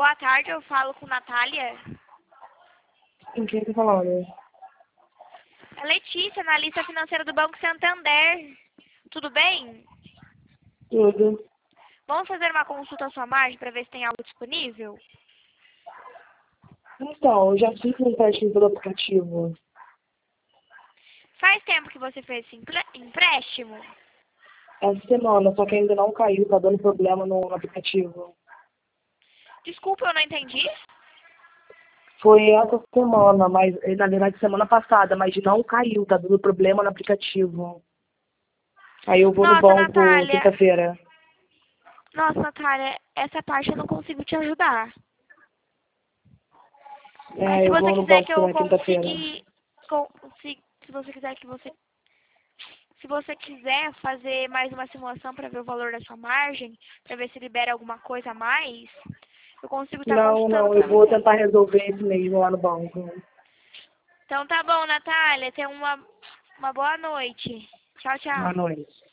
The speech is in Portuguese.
Boa tarde, eu falo com Natália. Com quem tá falando? É Letícia, analista financeira do Banco Santander. Tudo bem? Tudo. Vamos fazer uma consulta à sua margem para ver se tem algo disponível? Então, eu já fiz um teste pelo aplicativo. Faz tempo que você fez esse empréstimo? Essa semana, só que ainda não caiu, tá dando problema no aplicativo. Desculpa, eu não entendi. Foi essa semana, mas na verdade semana passada, mas não caiu, tá dando problema no aplicativo. Aí eu vou no Nossa, banco Natália. quinta-feira. Nossa, Natália, essa parte eu não consigo te ajudar. Mas se Eu você vou no quiser que banco eu na quinta-feira. se você quiser que você se você quiser fazer mais uma simulação para ver o valor da sua margem, para ver se libera alguma coisa a mais, eu consigo estar consultando Não, eu para vou você. tentar resolver esse mesmo lá no banco. Então tá bom, Natália. Tenha uma boa noite. Tchau, Boa tchau. noite.